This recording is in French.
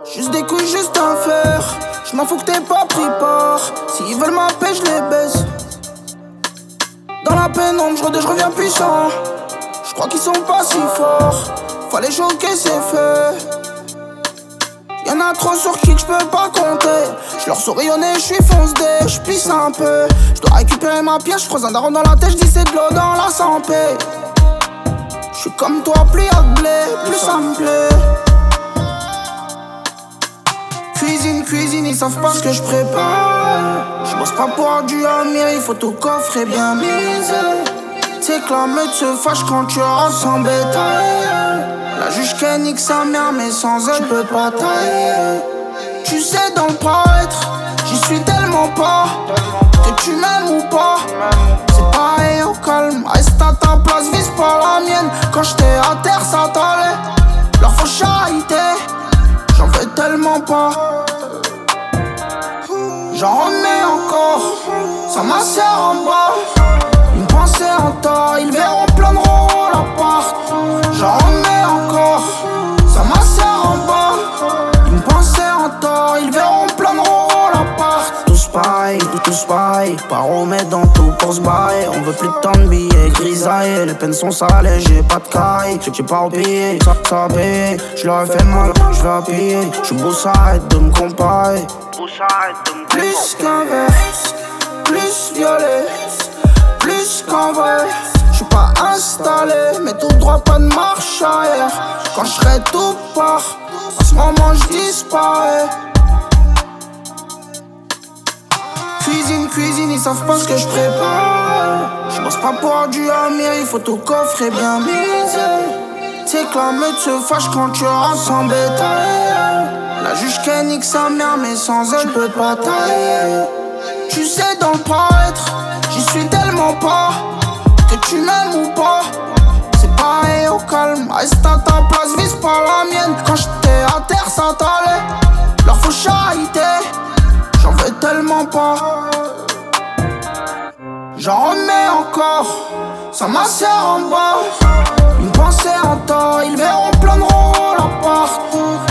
Juste des couilles, juste un fer. J'm'en fous que t'aies pas pris part. S'ils veulent ma paix, j'les baisse. Dans la pénombre, je reviens puissant. J'crois qu'ils sont pas si forts. Fallait choquer, c'est fait. Y'en a trop sur qui que j'peux pas compter. J'leur souris au nez, j'suis fonce-dé. J'pisse un peu. J'dois récupérer ma pièce, j'croise un daron dans la tête, j'dis c'est de l'eau dans la santé. J'suis comme toi, plus y'a de blé, plus ça me plaît. Cuisine, ils savent pas ce que j'prépare. J'bosse pas pour avoir du amir, il faut tout coffrer bien misé. C'est que la meute se fâche quand tu rentres sans bétail. La juge qu'elle nique sa mère, mais sans elle j'peux pas tailler. Tu sais dans le paraître, j'y suis tellement pas. Que tu m'aimes ou pas, c'est pareil au calme. Reste à ta place, vise pas la mienne. Quand j'étais à terre, ça t'allait. Leur faut charité, j'en veux tellement pas. J'en remets encore, ça m'assère en bas. Une pensée en tort, ils verront plein de ronds l'appart. J'en remets encore, ça m'assère en bas. Une pensée en tort, ils verront plein de ronds l'appart. Tous pareil, pas remettre dans tout pour se barrer. On veut plus de temps de billets grisaillés. Les peines sont salées, j'ai pas de caille. J'ai pas oublié, ça paye. J'leur ai fait mal, j'vais appuyer. J'suis beau, ça arrête de me comparer. Plus qu'un verre, plus violet, plus qu'en vrai. J'suis pas installé, mais tout droit, pas de marche arrière. Quand j'serai tout part, à ce moment j'disparais. Cuisine, ils savent pas ce que j'prépare. J'bosse pas pour avoir du amir, il faut tout coffrer bien misé. C'est que la meute se fâche quand tu rentres sans bétail. La juge qu'elle nique sa mère, mais sans elle j'peux pas tailler. Tu sais dans le paraître, j'y suis tellement pas. Que tu m'aimes ou pas, c'est pareil au calme. Reste à ta place, vise pas la mienne. Quand j'étais à terre, ça t'allait. Leur faut charité, j'en veux tellement pas. J'en remets encore, ça m'assère en bas. Une pensée en tort, ils verront plein de ronds l'appart.